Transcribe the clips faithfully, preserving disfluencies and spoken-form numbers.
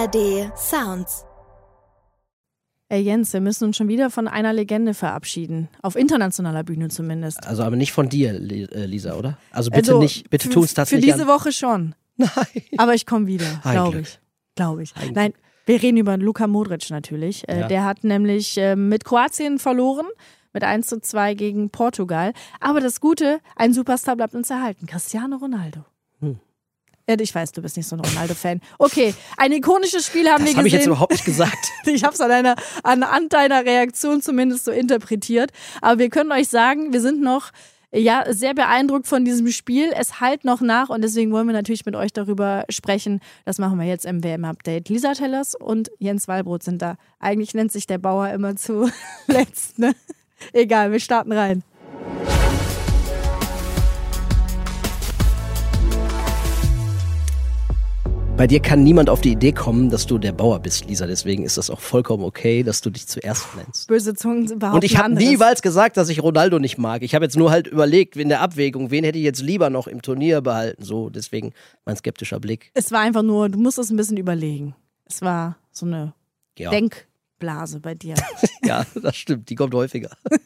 R D Sounds. Ey Jens, wir müssen uns schon wieder von einer Legende verabschieden. Auf internationaler Bühne zumindest. Also aber nicht von dir, Lisa, oder? Also bitte also, nicht, bitte tu uns das für nicht diese an. Woche schon. Nein. Aber ich komme wieder, glaube ich. Glaube ich. Ein Nein, wir reden über Luka Modric natürlich. Ja. Der hat nämlich mit Kroatien verloren, mit eins zu zwei gegen Portugal. Aber das Gute, ein Superstar bleibt uns erhalten. Cristiano Ronaldo. Hm. Ich weiß, du bist nicht so ein Ronaldo-Fan. Okay, ein ikonisches Spiel haben das wir hab gesehen. Das habe ich jetzt überhaupt nicht gesagt. Ich habe es an, einer, an, an deiner Reaktion zumindest so interpretiert. Aber wir können euch sagen, wir sind noch ja, sehr beeindruckt von diesem Spiel. Es hallt noch nach und deswegen wollen wir natürlich mit euch darüber sprechen. Das machen wir jetzt im W M-Update. Lisa Tellers und Jens Wallbrot sind da. Eigentlich nennt sich der Bauer immer zuletzt, ne? Egal, wir starten rein. Bei dir kann niemand auf die Idee kommen, dass du der Bauer bist, Lisa. Deswegen ist das auch vollkommen okay, dass du dich zuerst nennst. Böse Zungen behaupten Und ich habe anderes. niemals gesagt, dass ich Ronaldo nicht mag. Ich habe jetzt nur halt überlegt, in der Abwägung, wen hätte ich jetzt lieber noch im Turnier behalten. So, deswegen mein skeptischer Blick. Es war einfach nur, du musst es ein bisschen überlegen. Es war so eine Ja. Denkblase bei dir. Ja, das stimmt. Die kommt häufiger.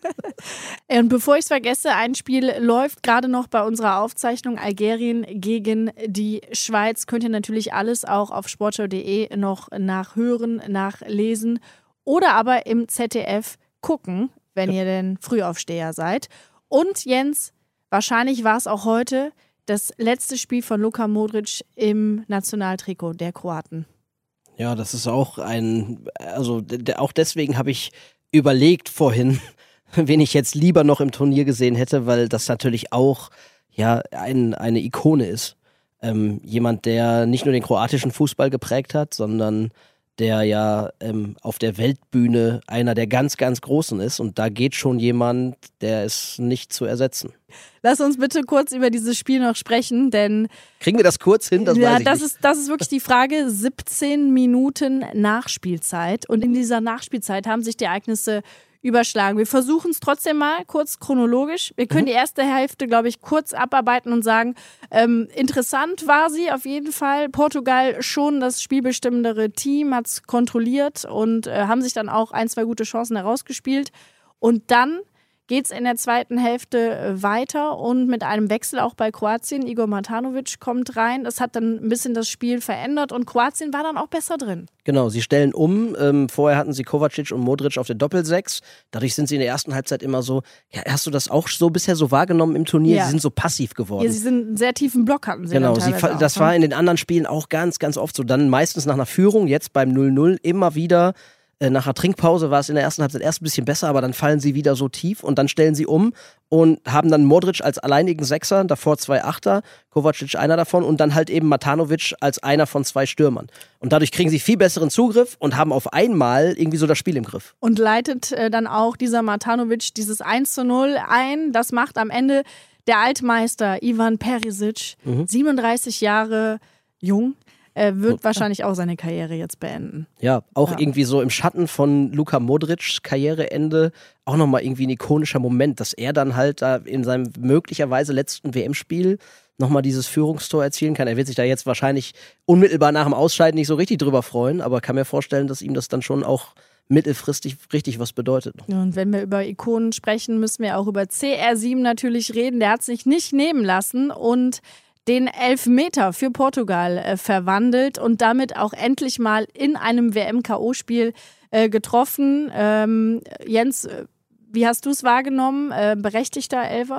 Und bevor ich es vergesse, ein Spiel läuft gerade noch bei unserer Aufzeichnung. Algerien gegen die Schweiz. Könnt ihr natürlich alles auch auf sportschau punkt de noch nachhören, nachlesen oder aber im Z D F gucken, wenn Ja. ihr denn Frühaufsteher seid. Und Jens, wahrscheinlich war es auch heute das letzte Spiel von Luka Modric im Nationaltrikot der Kroaten. Ja, das ist auch ein, also d- auch deswegen habe ich überlegt vorhin, wen ich jetzt lieber noch im Turnier gesehen hätte, weil das natürlich auch ja ein, eine Ikone ist. Ähm, jemand, der nicht nur den kroatischen Fußball geprägt hat, sondern der ja ähm, auf der Weltbühne einer der ganz, ganz Großen ist. Und da geht schon jemand, der ist nicht zu ersetzen. Lass uns bitte kurz über dieses Spiel noch sprechen, denn Kriegen wir das kurz hin? Das ja, weiß ich das nicht. ist, das ist wirklich die Frage. siebzehn Minuten Nachspielzeit. Und in dieser Nachspielzeit haben sich die Ereignisse überschlagen. Wir versuchen es trotzdem mal kurz chronologisch. Wir können Mhm. die erste Hälfte, glaube ich, kurz abarbeiten und sagen, ähm, interessant war sie auf jeden Fall. Portugal schon das spielbestimmendere Team, hat es kontrolliert und äh, haben sich dann auch ein, zwei gute Chancen herausgespielt. Und dann geht es in der zweiten Hälfte weiter und mit einem Wechsel auch bei Kroatien. Igor Matanovic kommt rein. Das hat dann ein bisschen das Spiel verändert und Kroatien war dann auch besser drin. Genau, sie stellen um. Ähm, vorher hatten sie Kovacic und Modric auf der Doppelsechs. Dadurch sind sie in der ersten Halbzeit immer so, ja, hast du das auch so bisher so wahrgenommen im Turnier? Ja. Sie sind so passiv geworden. Ja, sie sind einen sehr tiefen Block hatten sie Genau, dann sie, teilweise fa- das auch, war ne? in den anderen Spielen auch ganz, ganz oft so. Dann meistens nach einer Führung, jetzt beim null null immer wieder. Äh, nach einer Trinkpause war es in der ersten Halbzeit erst ein bisschen besser, aber dann fallen sie wieder so tief und dann stellen sie um und haben dann Modric als alleinigen Sechser, davor zwei Achter, Kovacic einer davon und dann halt eben Matanovic als einer von zwei Stürmern. Und dadurch kriegen sie viel besseren Zugriff und haben auf einmal irgendwie so das Spiel im Griff. Und leitet äh, dann auch dieser Matanovic dieses eins zu null ein. Das macht am Ende der Altmeister Ivan Perisic, Mhm. siebenunddreißig Jahre jung, äh, wird wahrscheinlich auch seine Karriere jetzt beenden. Ja, auch Ja. irgendwie so im Schatten von Luka Modrics Karriereende auch nochmal irgendwie ein ikonischer Moment, dass er dann halt da in seinem möglicherweise letzten W M-Spiel nochmal dieses Führungstor erzielen kann. Er wird sich da jetzt wahrscheinlich unmittelbar nach dem Ausscheiden nicht so richtig drüber freuen, aber kann mir vorstellen, dass ihm das dann schon auch mittelfristig richtig was bedeutet. Und wenn wir über Ikonen sprechen, müssen wir auch über C R sieben natürlich reden. Der hat sich nicht nehmen lassen und den Elfmeter für Portugal äh, verwandelt und damit auch endlich mal in einem W M-K O-Spiel äh, getroffen. Ähm, Jens, äh, wie hast du es wahrgenommen? Äh, berechtigter Elfer?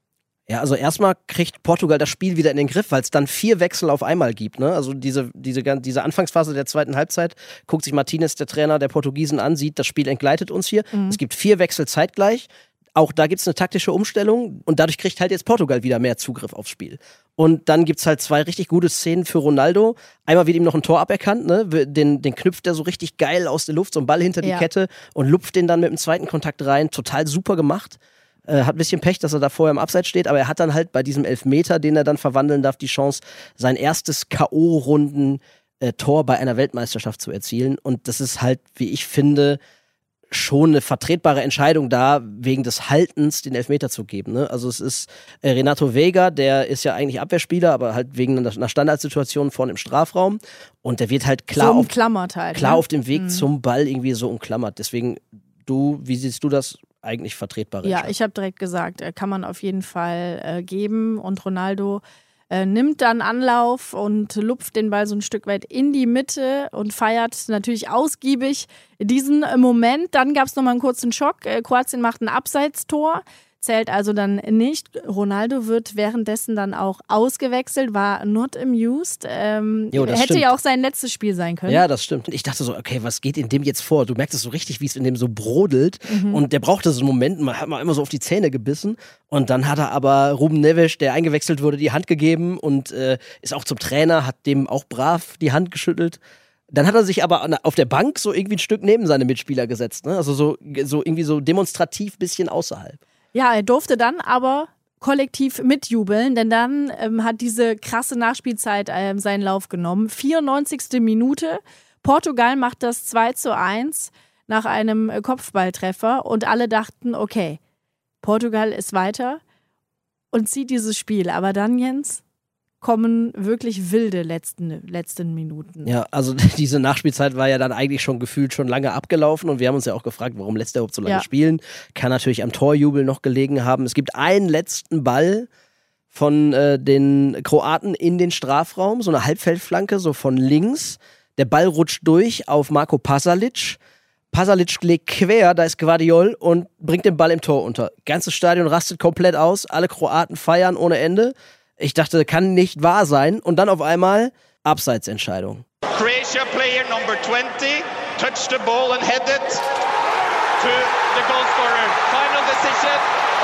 Ja, also erstmal kriegt Portugal das Spiel wieder in den Griff, weil es dann vier Wechsel auf einmal gibt. Ne? Also diese, diese, gan- diese Anfangsphase der zweiten Halbzeit guckt sich Martinez, der Trainer der Portugiesen, an, sieht, das Spiel entgleitet uns hier. Mhm. Es gibt vier Wechsel zeitgleich. Auch da gibt es eine taktische Umstellung und dadurch kriegt halt jetzt Portugal wieder mehr Zugriff aufs Spiel. Und dann gibt es halt zwei richtig gute Szenen für Ronaldo. Einmal wird ihm noch ein Tor aberkannt, ne? den, den knüpft er so richtig geil aus der Luft, so einen Ball hinter die Ja. Kette und lupft den dann mit dem zweiten Kontakt rein. Total super gemacht. Äh, hat ein bisschen Pech, dass er da vorher im Abseits steht, aber er hat dann halt bei diesem Elfmeter, den er dann verwandeln darf, die Chance, sein erstes K O-Runden-Tor bei einer Weltmeisterschaft zu erzielen. Und das ist halt, wie ich finde, schon eine vertretbare Entscheidung da, wegen des Haltens den Elfmeter zu geben. Ne? Also es ist äh, Renato Vega, der ist ja eigentlich Abwehrspieler, aber halt wegen einer Standardsituation vorne im Strafraum. Und der wird halt klar, so auf, halt, klar ne? auf dem Weg mhm. zum Ball irgendwie so umklammert. Deswegen, du, wie siehst du das? Eigentlich vertretbare Ja, ich habe direkt gesagt, kann man auf jeden Fall äh, geben. Und Ronaldo äh, nimmt dann Anlauf und lupft den Ball so ein Stück weit in die Mitte und feiert natürlich ausgiebig diesen Moment. Dann gab es nochmal einen kurzen Schock. Äh, Kroatien macht ein Abseitstor. Zählt also dann nicht. Ronaldo wird währenddessen dann auch ausgewechselt, war not amused. Ähm, jo, das hätte stimmt. ja auch sein letztes Spiel sein können. Ja, das stimmt. Ich dachte so, okay, was geht in dem jetzt vor? Du merkst es so richtig, wie es in dem so brodelt. Mhm. Und der brauchte so einen Moment, man hat mal immer so auf die Zähne gebissen. Und dann hat er aber Ruben Neves, der eingewechselt wurde, die Hand gegeben und äh, ist auch zum Trainer, hat dem auch brav die Hand geschüttelt. Dann hat er sich aber auf der Bank so irgendwie ein Stück neben seine Mitspieler gesetzt. Ne? Also so, so irgendwie so demonstrativ bisschen außerhalb. Ja, er durfte dann aber kollektiv mitjubeln, denn dann ähm, hat diese krasse Nachspielzeit ähm, seinen Lauf genommen. vierundneunzigste Minute. Portugal macht das zwei zu eins nach einem äh, Kopfballtreffer und alle dachten, okay, Portugal ist weiter und zieht dieses Spiel. Aber dann, Jens, kommen wirklich wilde letzten, letzten Minuten. Ja, also diese Nachspielzeit war ja dann eigentlich schon gefühlt schon lange abgelaufen und wir haben uns ja auch gefragt, warum lässt der überhaupt so lange ja. spielen? Kann natürlich am Torjubel noch gelegen haben. Es gibt einen letzten Ball von äh, den Kroaten in den Strafraum, so eine Halbfeldflanke, so von links. Der Ball rutscht durch auf Marko Pasalic. Pasalic legt quer, da ist Gvardiol und bringt den Ball im Tor unter. Ganzes Stadion rastet komplett aus, alle Kroaten feiern ohne Ende. Ich dachte, kann nicht wahr sein. Und dann auf einmal Abseitsentscheidung. Croatia player number twenty touched the ball and headed to the goalscorer. Final decision,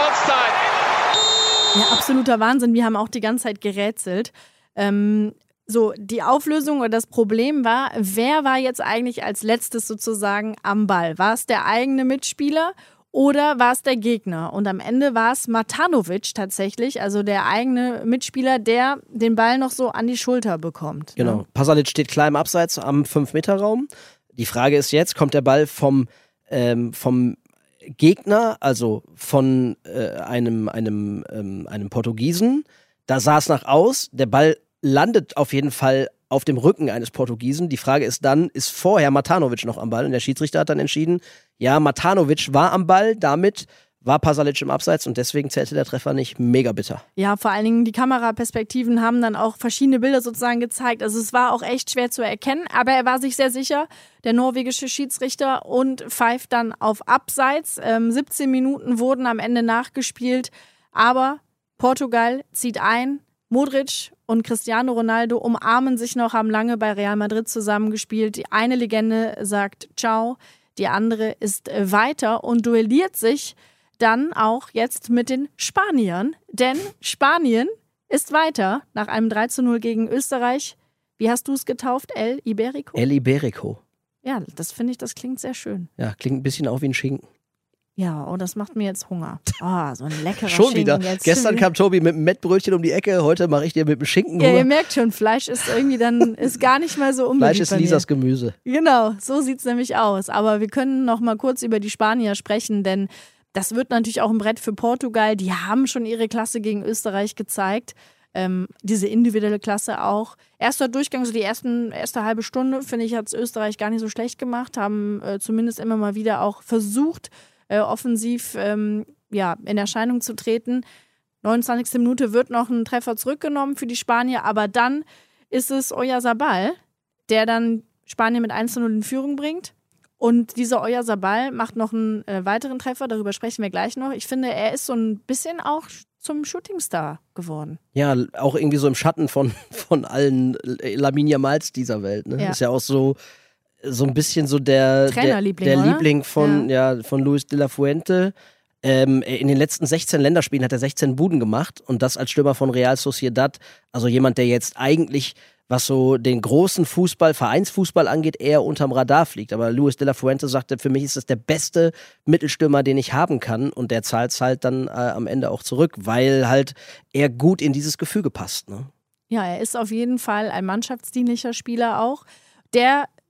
offside. Ja, absoluter Wahnsinn. Wir haben auch die ganze Zeit gerätselt. Ähm, so, die Auflösung oder das Problem war, wer war jetzt eigentlich als letztes sozusagen am Ball? War es der eigene Mitspieler? Oder war es der Gegner? Und am Ende war es Matanovic tatsächlich, also der eigene Mitspieler, der den Ball noch so an die Schulter bekommt. Genau. Ne? Pasalic steht klar im Abseits am fünf Meter Raum. Die Frage ist jetzt, kommt der Ball vom, ähm, vom Gegner, also von äh, einem, einem, ähm, einem Portugiesen? Da sah es nach aus. Der Ball landet auf jeden Fall auf dem Rücken eines Portugiesen. Die Frage ist dann, ist vorher Matanovic noch am Ball? Und der Schiedsrichter hat dann entschieden, ja, Matanovic war am Ball, damit war Pasalic im Abseits und deswegen zählte der Treffer nicht. Mega bitter. Ja, vor allen Dingen die Kameraperspektiven haben dann auch verschiedene Bilder sozusagen gezeigt. Also es war auch echt schwer zu erkennen, aber er war sich sehr sicher, der norwegische Schiedsrichter, und pfeift dann auf Abseits. Ähm, siebzehn Minuten wurden am Ende nachgespielt, aber Portugal zieht ein. Modric und Cristiano Ronaldo umarmen sich noch, haben lange bei Real Madrid zusammengespielt. Die eine Legende sagt Ciao, die andere ist weiter und duelliert sich dann auch jetzt mit den Spaniern. Denn Spanien ist weiter nach einem drei zu null gegen Österreich. Wie hast du es getauft? El Iberico? El Iberico. Ja, das finde ich, das klingt sehr schön. Ja, klingt ein bisschen auch wie ein Schinken. Ja, oh, das macht mir jetzt Hunger. Ah, oh, so ein leckerer schon Schinken. wieder. Jetzt Gestern kam Tobi mit einem Mettbrötchen um die Ecke, heute mache ich dir mit dem Schinken Hunger. Ja, ihr merkt schon, Fleisch ist irgendwie dann ist gar nicht mal so unbedingt. Fleisch ist bei mir. Lisas Gemüse. Genau, so sieht es nämlich aus. Aber wir können noch mal kurz über die Spanier sprechen, denn das wird natürlich auch ein Brett für Portugal. Die haben schon ihre Klasse gegen Österreich gezeigt. Ähm, diese individuelle Klasse auch. Erster Durchgang, so die ersten, erste halbe Stunde, finde ich, hat es Österreich gar nicht so schlecht gemacht. Haben äh, zumindest immer mal wieder auch versucht, Äh, offensiv ähm, ja, in Erscheinung zu treten. neunundzwanzigste Minute wird noch ein Treffer zurückgenommen für die Spanier, aber dann ist es Oyarzabal, der dann Spanien mit eins zu null in Führung bringt. Und dieser Oyarzabal macht noch einen äh, weiteren Treffer, darüber sprechen wir gleich noch. Ich finde, er ist so ein bisschen auch zum Shootingstar geworden. Ja, auch irgendwie so im Schatten von, von allen Lamine Yamals dieser Welt. Ne? Ja. Ist ja auch so so ein bisschen so der, der, der Liebling von, ja. Ja, von Luis de la Fuente. Ähm, in den letzten sechzehn Länderspielen hat er sechzehn Buden gemacht und das als Stürmer von Real Sociedad. Also jemand, der jetzt eigentlich, was so den großen Fußball, Vereinsfußball angeht, eher unterm Radar fliegt. Aber Luis de la Fuente sagte, für mich ist das der beste Mittelstürmer, den ich haben kann, und der zahlt es halt dann äh, am Ende auch zurück, weil halt er gut in dieses Gefüge passt. Ne? Ja, er ist auf jeden Fall ein mannschaftsdienlicher Spieler auch, der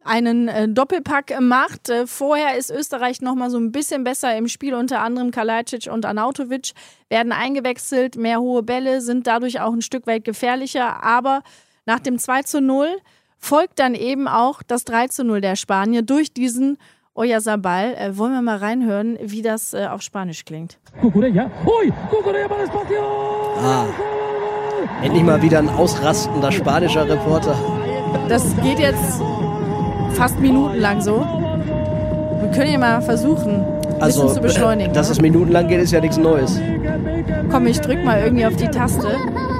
einen äh, Doppelpack macht. Äh, vorher ist Österreich nochmal so ein bisschen besser im Spiel, unter anderem Kalajdzic und Arnautovic werden eingewechselt, mehr hohe Bälle, sind dadurch auch ein Stück weit gefährlicher, aber nach dem zwei zu null folgt dann eben auch das drei zu null der Spanier durch diesen Oyarzabal. Äh, wollen wir mal reinhören, wie das äh, auf Spanisch klingt. Ah, endlich mal wieder ein ausrastender spanischer Reporter. Das geht jetzt fast minutenlang so. Wir können ja mal versuchen, ein also, bisschen zu beschleunigen. Dass es minutenlang geht, ist ja nichts Neues. Komm, ich drück mal irgendwie auf die Taste.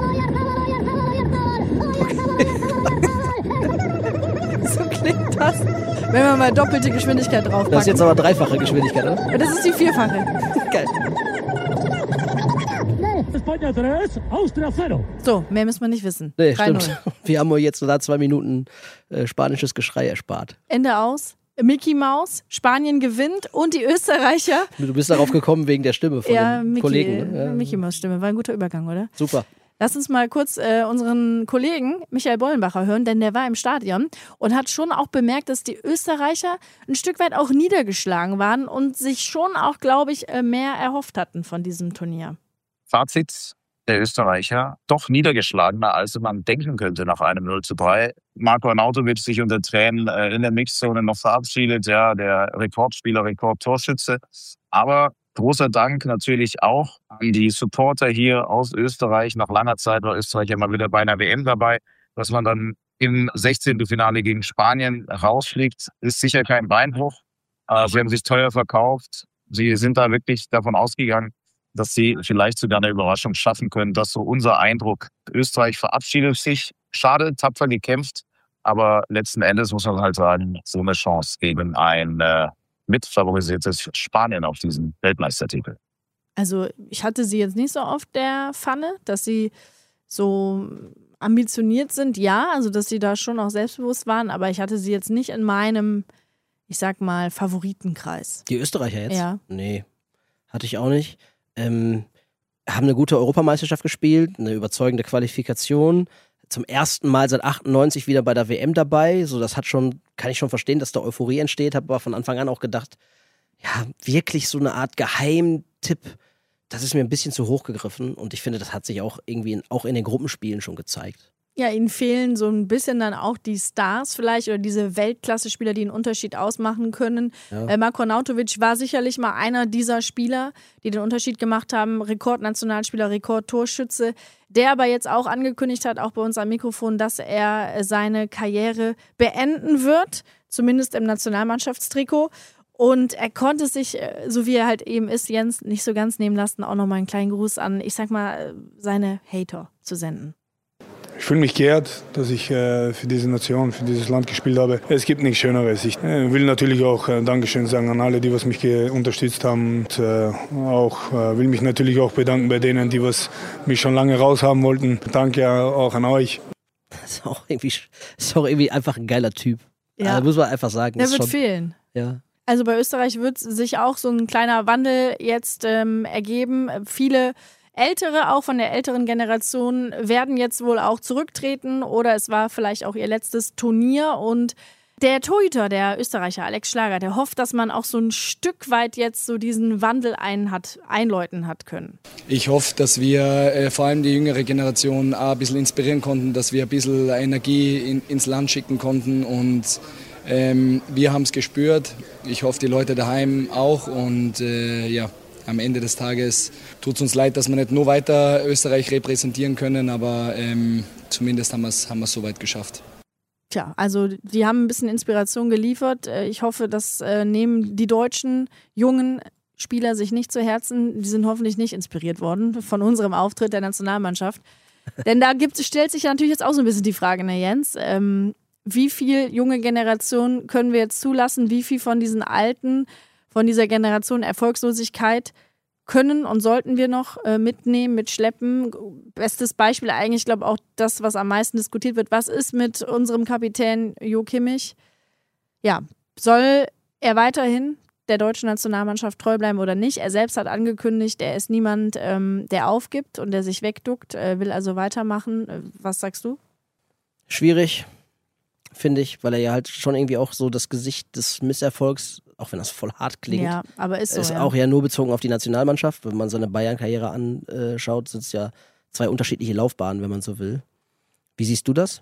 So klingt das, wenn wir mal doppelte Geschwindigkeit draufpacken. Das ist jetzt aber dreifache Geschwindigkeit, oder? Das ist die vierfache. Geil. So, mehr müssen wir nicht wissen. Nee, drei null. stimmt. Wir haben jetzt da zwei Minuten äh, spanisches Geschrei erspart. Ende aus. Mickey Maus, Spanien gewinnt und die Österreicher. Du bist darauf gekommen wegen der Stimme von ja, den Mickey, Kollegen. Ne? Ja. Mickey Maus Stimme, war ein guter Übergang, oder? Super. Lass uns mal kurz äh, unseren Kollegen Michael Bollenbacher hören, denn der war im Stadion und hat schon auch bemerkt, dass die Österreicher ein Stück weit auch niedergeschlagen waren und sich schon auch, glaube ich, mehr erhofft hatten von diesem Turnier. Fazit: Der Österreicher doch niedergeschlagener, als man denken könnte nach einem null zu drei. Marko Arnautovic sich unter Tränen äh, in der Mixzone noch verabschiedet, ja, der Rekordspieler, Rekordtorschütze. Aber großer Dank natürlich auch an die Supporter hier aus Österreich. Nach langer Zeit war Österreich ja mal wieder bei einer W M dabei. Dass man dann im Sechzehntelfinale gegen Spanien rausfliegt, ist sicher kein Beinbruch. Äh, sie haben sich teuer verkauft. Sie sind da wirklich davon ausgegangen, dass sie vielleicht sogar eine Überraschung schaffen können. Das ist so unser Eindruck. Österreich verabschiedet sich. Schade, tapfer gekämpft. Aber letzten Endes muss man halt sagen, so eine Chance gegen ein äh, mitfavorisiertes Spanien auf diesen Weltmeistertitel. Also ich hatte sie jetzt nicht so auf der Pfanne, dass sie so ambitioniert sind. Ja, also dass sie da schon auch selbstbewusst waren. Aber ich hatte sie jetzt nicht in meinem, ich sag mal, Favoritenkreis. Die Österreicher jetzt? Ja. Nee, hatte ich auch nicht. Ähm, haben eine gute Europameisterschaft gespielt, eine überzeugende Qualifikation. Zum ersten Mal seit achtundneunzig wieder bei der W M dabei. So, das hat schon, kann ich schon verstehen, dass da Euphorie entsteht. Habe aber von Anfang an auch gedacht, ja, wirklich so eine Art Geheimtipp, das ist mir ein bisschen zu hoch gegriffen. Und ich finde, das hat sich auch irgendwie in, auch in den Gruppenspielen schon gezeigt. Ja, ihnen fehlen so ein bisschen dann auch die Stars vielleicht oder diese Weltklasse-Spieler, die einen Unterschied ausmachen können. Ja. Äh, Marko Arnautovic war sicherlich mal einer dieser Spieler, die den Unterschied gemacht haben. Rekordnationalspieler, Rekordtorschütze, der aber jetzt auch angekündigt hat, auch bei uns am Mikrofon, dass er seine Karriere beenden wird, zumindest im Nationalmannschaftstrikot. Und er konnte sich, so wie er halt eben ist, Jens, nicht so ganz nehmen lassen, auch nochmal einen kleinen Gruß an, ich sag mal, seine Hater zu senden. Ich fühle mich geehrt, dass ich äh, für diese Nation, für dieses Land gespielt habe. Es gibt nichts Schöneres. Ich äh, will natürlich auch äh, Dankeschön sagen an alle, die was mich ge- unterstützt haben. Und äh, auch äh, will mich natürlich auch bedanken bei denen, die was mich schon lange raushaben wollten. Danke auch an euch. Das ist auch irgendwie, ist auch irgendwie einfach ein geiler Typ. Ja. Also muss man einfach sagen. Der ist wird schon, fehlen. Ja. Also bei Österreich wird sich auch so ein kleiner Wandel jetzt ähm, ergeben. Viele Ältere, auch von der älteren Generation, werden jetzt wohl auch zurücktreten oder es war vielleicht auch ihr letztes Turnier. Und der Torhüter, der Österreicher Alex Schlager, der hofft, dass man auch so ein Stück weit jetzt so diesen Wandel ein hat, einläuten hat können. Ich hoffe, dass wir äh, vor allem die jüngere Generation auch ein bisschen inspirieren konnten, dass wir ein bisschen Energie in, ins Land schicken konnten und ähm, wir haben es gespürt. Ich hoffe, die Leute daheim auch und äh, ja. Am Ende des Tages tut es uns leid, dass wir nicht nur weiter Österreich repräsentieren können, aber ähm, zumindest haben wir es haben wir es so weit geschafft. Tja, also die haben ein bisschen Inspiration geliefert. Ich hoffe, das äh, nehmen die deutschen jungen Spieler sich nicht zu Herzen. Die sind hoffentlich nicht inspiriert worden von unserem Auftritt der Nationalmannschaft. Denn da gibt, stellt sich natürlich jetzt auch so ein bisschen die Frage, ne Jens, ähm, wie viel junge Generation können wir jetzt zulassen? Wie viel von diesen alten von dieser Generation Erfolgslosigkeit können und sollten wir noch äh, mitnehmen, mitschleppen. Bestes Beispiel eigentlich, ich glaube auch das, was am meisten diskutiert wird. Was ist mit unserem Kapitän Jo Kimmich? Ja, soll er weiterhin der deutschen Nationalmannschaft treu bleiben oder nicht? Er selbst hat angekündigt, er ist niemand, ähm, der aufgibt und der sich wegduckt, äh, will also weitermachen. Was sagst du? Schwierig. finde ich, weil er ja halt schon irgendwie auch so das Gesicht des Misserfolgs, auch wenn das voll hart klingt, Ja, aber ist so, ist ja. auch ja nur bezogen auf die Nationalmannschaft. Wenn man seine Bayern-Karriere anschaut, sind es ja zwei unterschiedliche Laufbahnen, wenn man so will. Wie siehst du das?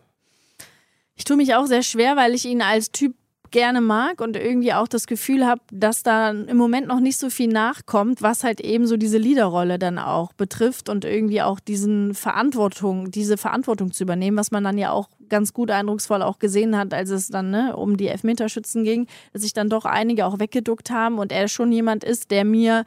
Ich tue mich auch sehr schwer, weil ich ihn als Typ gerne mag und irgendwie auch das Gefühl habe, dass da im Moment noch nicht so viel nachkommt, was halt eben so diese Leaderrolle dann auch betrifft und irgendwie auch diesen Verantwortung, diese Verantwortung zu übernehmen, was man dann ja auch ganz gut eindrucksvoll auch gesehen hat, als es dann ne, um die Elfmeterschützen ging, dass sich dann doch einige auch weggeduckt haben und er schon jemand ist, der mir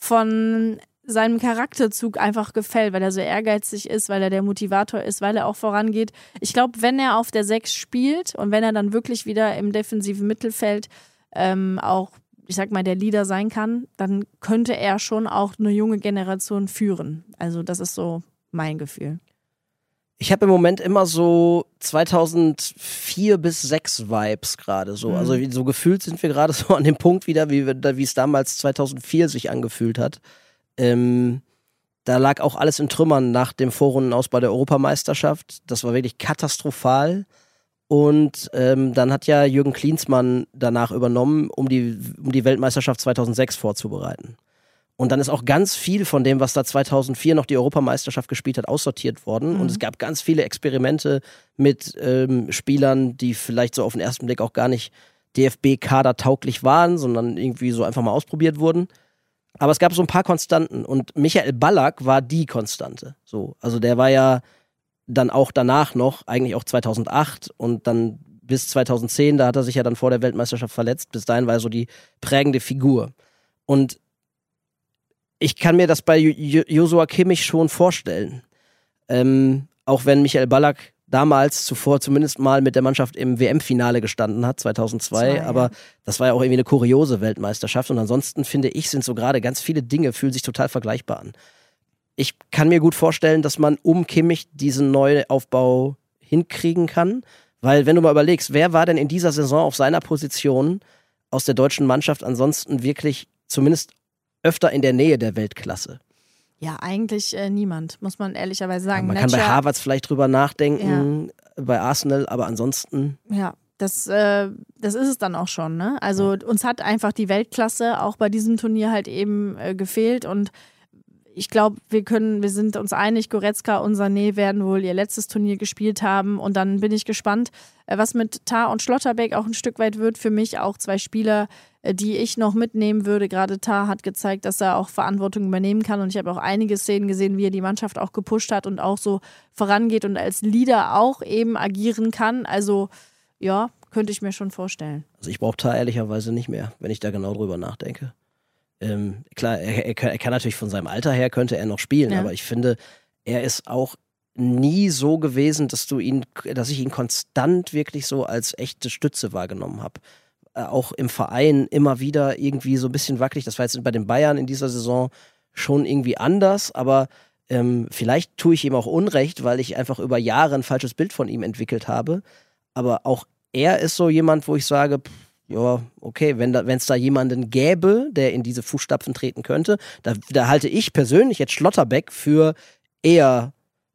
von seinem Charakterzug einfach gefällt, weil er so ehrgeizig ist, weil er der Motivator ist, weil er auch vorangeht. Ich glaube, wenn er auf der sechs spielt und wenn er dann wirklich wieder im defensiven Mittelfeld ähm, auch, ich sag mal, der Leader sein kann, dann könnte er schon auch eine junge Generation führen. Also das ist so mein Gefühl. Ich habe im Moment immer so zweitausendvier bis sechs Vibes gerade so. Mhm. Also so gefühlt sind wir gerade so an dem Punkt wieder, wie, wir, wie es damals zweitausendvier sich angefühlt hat. Ähm, da lag auch alles in Trümmern nach dem Vorrundenaus bei der Europameisterschaft. Das war wirklich katastrophal. Und ähm, dann hat ja Jürgen Klinsmann danach übernommen, um die, um die Weltmeisterschaft zweitausendsechs vorzubereiten. Und dann ist auch ganz viel von dem, was da zweitausendvier noch die Europameisterschaft gespielt hat, aussortiert worden. Mhm. Und es gab ganz viele Experimente mit ähm, Spielern, die vielleicht so auf den ersten Blick auch gar nicht D F B-Kader tauglich waren, sondern irgendwie so einfach mal ausprobiert wurden. Aber es gab so ein paar Konstanten und Michael Ballack war die Konstante. So, also der war ja dann auch danach noch, eigentlich auch zweitausendacht und dann bis zweitausendzehn, da hat er sich ja dann vor der Weltmeisterschaft verletzt. Bis dahin war er so die prägende Figur. Und ich kann mir das bei Joshua Kimmich schon vorstellen. Ähm, auch wenn Michael Ballack damals zuvor zumindest mal mit der Mannschaft im W M-Finale gestanden hat, zweitausendzwei, Zwei, aber ja. Das war ja auch irgendwie eine kuriose Weltmeisterschaft und ansonsten finde ich, sind so gerade ganz viele Dinge, fühlen sich total vergleichbar an. Ich kann mir gut vorstellen, dass man um Kimmich diesen Neuaufbau hinkriegen kann, weil wenn du mal überlegst, wer war denn in dieser Saison auf seiner Position aus der deutschen Mannschaft ansonsten wirklich zumindest öfter in der Nähe der Weltklasse? Ja, eigentlich äh, niemand, muss man ehrlicherweise sagen. Ja, man Netscher, kann bei Havertz vielleicht drüber nachdenken, ja. Bei Arsenal, aber ansonsten... Ja, das, äh, das ist es dann auch schon. Ne? Also ja. Uns hat einfach die Weltklasse auch bei diesem Turnier halt eben äh, gefehlt und ich glaube, wir können, wir sind uns einig, Goretzka und Sané werden wohl ihr letztes Turnier gespielt haben und dann bin ich gespannt, was mit Tah und Schlotterbeck auch ein Stück weit wird. Für mich auch zwei Spieler, die ich noch mitnehmen würde. Gerade Tah hat gezeigt, dass er auch Verantwortung übernehmen kann und ich habe auch einige Szenen gesehen, wie er die Mannschaft auch gepusht hat und auch so vorangeht und als Leader auch eben agieren kann. Also ja, könnte ich mir schon vorstellen. Also ich brauche Tah ehrlicherweise nicht mehr, wenn ich da genau drüber nachdenke. Ähm, klar, er, er, er kann natürlich von seinem Alter her, könnte er noch spielen, ja. Aber ich finde, er ist auch nie so gewesen, dass du ihn, dass ich ihn konstant wirklich so als echte Stütze wahrgenommen habe. Äh, auch im Verein immer wieder irgendwie so ein bisschen wackelig. Das war jetzt bei den Bayern in dieser Saison schon irgendwie anders, aber ähm, vielleicht tue ich ihm auch Unrecht, weil ich einfach über Jahre ein falsches Bild von ihm entwickelt habe. Aber auch er ist so jemand, wo ich sage, pff, ja, okay, wenn da, wenn es da jemanden gäbe, der in diese Fußstapfen treten könnte, da, da halte ich persönlich jetzt Schlotterbeck für eher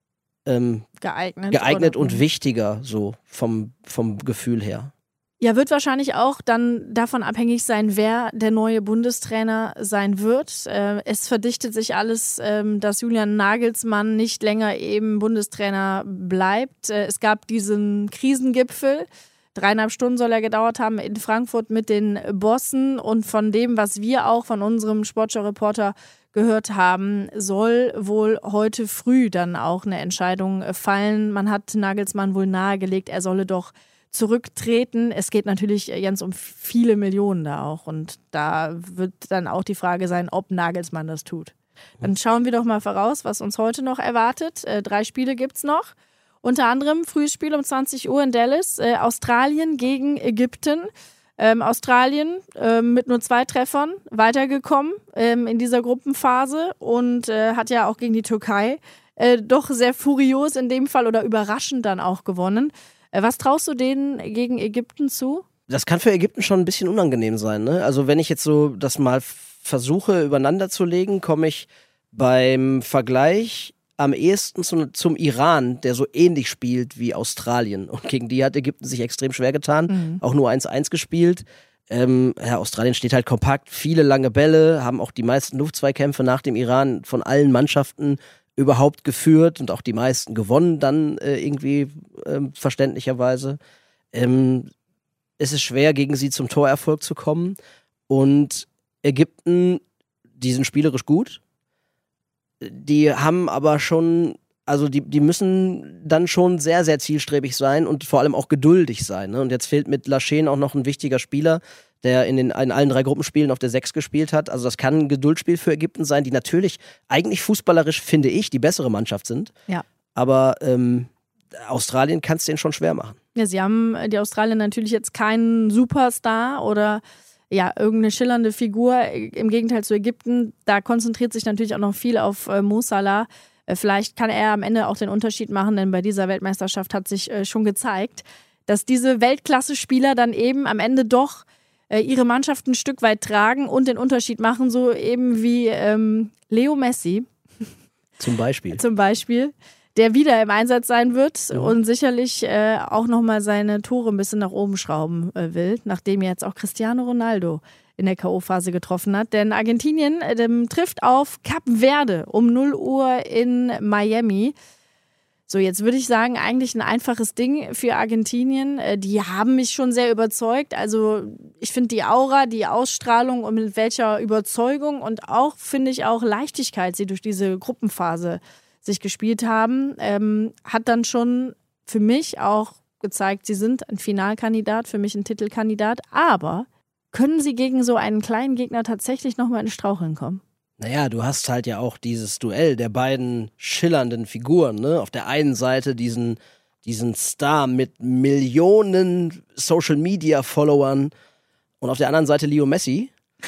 ähm, geeignet, geeignet oder? Und wichtiger, so vom, vom Gefühl her. Ja, wird wahrscheinlich auch dann davon abhängig sein, wer der neue Bundestrainer sein wird. Äh, es verdichtet sich alles, ähm, dass Julian Nagelsmann nicht länger eben Bundestrainer bleibt. Äh, es gab diesen Krisengipfel. Dreieinhalb Stunden soll er gedauert haben in Frankfurt mit den Bossen und von dem, was wir auch von unserem Sportschau-Reporter gehört haben, soll wohl heute früh dann auch eine Entscheidung fallen. Man hat Nagelsmann wohl nahegelegt, er solle doch zurücktreten. Es geht natürlich, Jens, um viele Millionen da auch und da wird dann auch die Frage sein, ob Nagelsmann das tut. Dann schauen wir doch mal voraus, was uns heute noch erwartet. Äh, drei Spiele gibt's noch. Unter anderem frühes Spiel um zwanzig Uhr in Dallas, äh, Australien gegen Ägypten. Ähm, Australien äh, mit nur zwei Treffern weitergekommen ähm, in dieser Gruppenphase und äh, hat ja auch gegen die Türkei äh, doch sehr furios in dem Fall oder überraschend dann auch gewonnen. Äh, was traust du denen gegen Ägypten zu? Das kann für Ägypten schon ein bisschen unangenehm sein, ne? Also wenn ich jetzt so das mal versuche übereinander zu legen, komme ich beim Vergleich am ehesten zum, zum Iran, der so ähnlich spielt wie Australien. Und gegen die hat Ägypten sich extrem schwer getan, mhm. auch nur eins eins gespielt. Ähm, ja, Australien steht halt kompakt, viele lange Bälle, haben auch die meisten Luftzweikämpfe nach dem Iran von allen Mannschaften überhaupt geführt und auch die meisten gewonnen dann äh, irgendwie äh, verständlicherweise. Ähm, es ist schwer, gegen sie zum Torerfolg zu kommen. Und Ägypten, die sind spielerisch gut. Die haben aber schon, also die, die müssen dann schon sehr, sehr zielstrebig sein und vor allem auch geduldig sein. Ne? Und jetzt fehlt mit Lachen auch noch ein wichtiger Spieler, der in, den, in allen drei Gruppenspielen auf der sechs gespielt hat. Also das kann ein Geduldsspiel für Ägypten sein, die natürlich eigentlich fußballerisch, finde ich, die bessere Mannschaft sind. Ja. Aber ähm, Australien kann es denen schon schwer machen. Ja, sie haben, die Australier, natürlich jetzt keinen Superstar oder ja, irgendeine schillernde Figur, im Gegenteil zu Ägypten. Da konzentriert sich natürlich auch noch viel auf äh, Mo Salah. Äh, vielleicht kann er am Ende auch den Unterschied machen, denn bei dieser Weltmeisterschaft hat sich äh, schon gezeigt, dass diese Weltklasse-Spieler dann eben am Ende doch äh, ihre Mannschaft ein Stück weit tragen und den Unterschied machen, so eben wie ähm, Leo Messi. Zum Beispiel. Zum Beispiel. Der wieder im Einsatz sein wird mhm. und sicherlich äh, auch nochmal seine Tore ein bisschen nach oben schrauben äh, will, nachdem jetzt auch Cristiano Ronaldo in der K O-Phase getroffen hat. Denn Argentinien äh, trifft auf Kap Verde um null Uhr in Miami. So, jetzt würde ich sagen, eigentlich ein einfaches Ding für Argentinien. Äh, die haben mich schon sehr überzeugt. Also ich finde die Aura, die Ausstrahlung und mit welcher Überzeugung und auch, finde ich, auch Leichtigkeit sie durch diese Gruppenphase sich gespielt haben, ähm, hat dann schon für mich auch gezeigt, sie sind ein Finalkandidat, für mich ein Titelkandidat, aber können sie gegen so einen kleinen Gegner tatsächlich nochmal in Straucheln kommen? Naja, du hast halt ja auch dieses Duell der beiden schillernden Figuren, ne? Auf der einen Seite diesen, diesen Star mit Millionen Social-Media-Followern und auf der anderen Seite Leo Messi.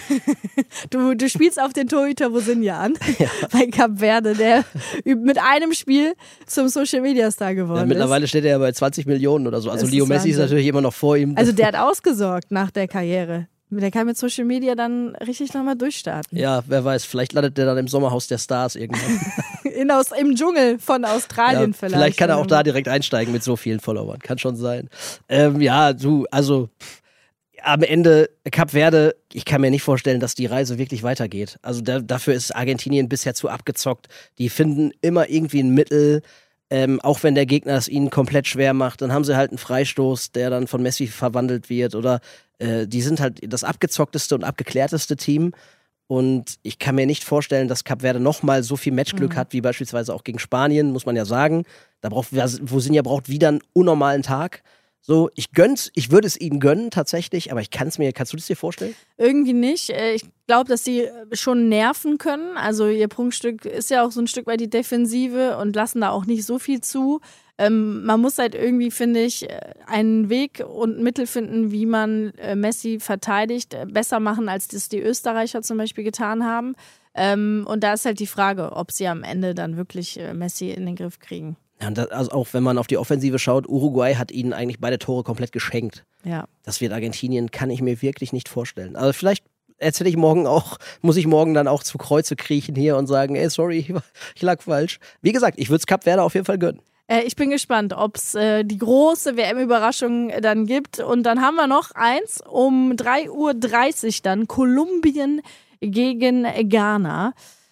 Du, du spielst auf den Torhüter Bosinja an, ja. Bei Kap Verde, der mit einem Spiel zum Social-Media-Star geworden ja, mittlerweile ist. Steht er ja bei zwanzig Millionen oder so. Also das Leo ist Messi ist natürlich immer noch vor ihm. Also der hat ausgesorgt nach der Karriere. Der kann mit Social Media dann richtig nochmal durchstarten. Ja, wer weiß, vielleicht landet der dann im Sommerhaus der Stars irgendwann. In aus, Im Dschungel von Australien ja, vielleicht. Vielleicht kann er auch da direkt einsteigen mit so vielen Followern. Kann schon sein. Ähm, ja, du, also am Ende Kap Verde, ich kann mir nicht vorstellen, dass die Reise wirklich weitergeht. Also da, dafür ist Argentinien bisher zu abgezockt. Die finden immer irgendwie ein Mittel, ähm, auch wenn der Gegner es ihnen komplett schwer macht. Dann haben sie halt einen Freistoß, der dann von Messi verwandelt wird. Oder äh, die sind halt das abgezockteste und abgeklärteste Team. Und ich kann mir nicht vorstellen, dass Kap Verde nochmal so viel Matchglück mhm. hat, wie beispielsweise auch gegen Spanien, muss man ja sagen. Da braucht Vozinha braucht wieder einen unnormalen Tag. So, ich gönn's, ich würde es ihnen gönnen tatsächlich, aber ich kann es mir, kannst du das dir vorstellen? Irgendwie nicht. Ich glaube, dass sie schon nerven können. Also ihr Prunkstück ist ja auch so ein Stück weit die Defensive und lassen da auch nicht so viel zu. Ähm, man muss halt irgendwie, finde ich, einen Weg und ein Mittel finden, wie man äh, Messi verteidigt, äh, besser machen, als das die Österreicher zum Beispiel getan haben. Ähm, und da ist halt die Frage, ob sie am Ende dann wirklich äh, Messi in den Griff kriegen. Ja, und das, also auch wenn man auf die Offensive schaut, Uruguay hat ihnen eigentlich beide Tore komplett geschenkt. Ja. Das wird Argentinien, kann ich mir wirklich nicht vorstellen. Also vielleicht erzähle ich morgen auch, muss ich morgen dann auch zu Kreuze kriechen hier und sagen, ey, sorry, ich, ich lag falsch. Wie gesagt, ich würde es Kap Verde auf jeden Fall gönnen. Äh, ich bin gespannt, ob es äh, die große W M-Überraschung dann gibt. Und dann haben wir noch eins um drei Uhr dreißig dann, Kolumbien gegen Ghana.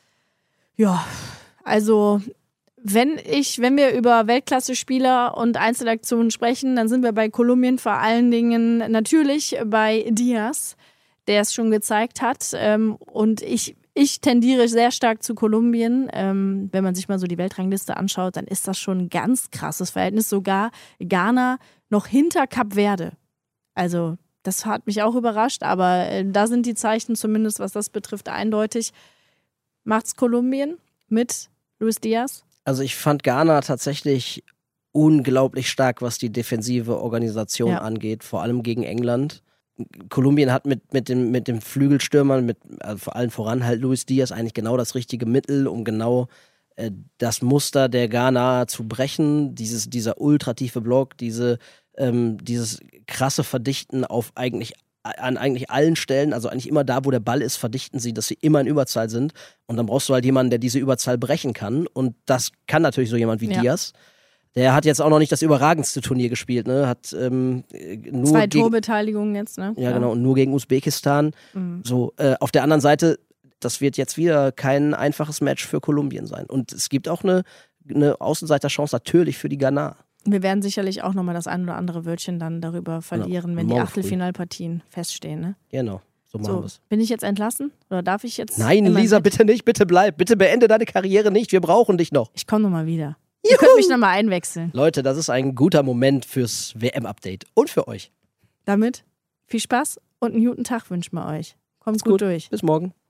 Ja, also Wenn ich, wenn wir über Weltklasse-Spieler und Einzelaktionen sprechen, dann sind wir bei Kolumbien vor allen Dingen natürlich bei Diaz, der es schon gezeigt hat. Und ich, ich tendiere sehr stark zu Kolumbien. Wenn man sich mal so die Weltrangliste anschaut, dann ist das schon ein ganz krasses Verhältnis. Sogar Ghana noch hinter Kap Verde. Also das hat mich auch überrascht, aber da sind die Zeichen zumindest, was das betrifft, eindeutig. Macht's Kolumbien mit Luis Diaz? Also ich fand Ghana tatsächlich unglaublich stark, was die defensive Organisation ja. angeht, vor allem gegen England. Kolumbien hat mit, mit, dem, mit dem Flügelstürmern, mit also vor allem voran halt Luis Diaz, eigentlich genau das richtige Mittel, um genau äh, das Muster der Ghana zu brechen. Dieses, dieser ultratiefe Block, diese, ähm, dieses krasse Verdichten auf eigentlich an eigentlich allen Stellen, also eigentlich immer da, wo der Ball ist, verdichten sie, dass sie immer in Überzahl sind. Und dann brauchst du halt jemanden, der diese Überzahl brechen kann. Und das kann natürlich so jemand wie Ja. Diaz. Der hat jetzt auch noch nicht das überragendste Turnier gespielt, ne? Hat ähm, nur Zwei gegen, Torbeteiligungen jetzt, ne? ja, genau, und nur gegen Usbekistan. Mhm. So, äh, auf der anderen Seite, das wird jetzt wieder kein einfaches Match für Kolumbien sein. Und es gibt auch eine, eine Außenseiterchance natürlich für die Ghana. Wir werden sicherlich auch nochmal das ein oder andere Wörtchen dann darüber verlieren, wenn die morgen früh. Achtelfinalpartien feststehen, ne? Genau, so machen So, wir es. bin ich jetzt entlassen? Oder darf ich jetzt? Nein, in mein Lisa, Bett? bitte nicht, bitte bleib. Bitte beende deine Karriere nicht, wir brauchen dich noch. Ich komme nochmal wieder. Ihr könnt mich nochmal einwechseln. Leute, das ist ein guter Moment fürs W M-Update. Und für euch. Damit viel Spaß und einen guten Tag wünschen wir euch. Kommt gut durch. Bis morgen.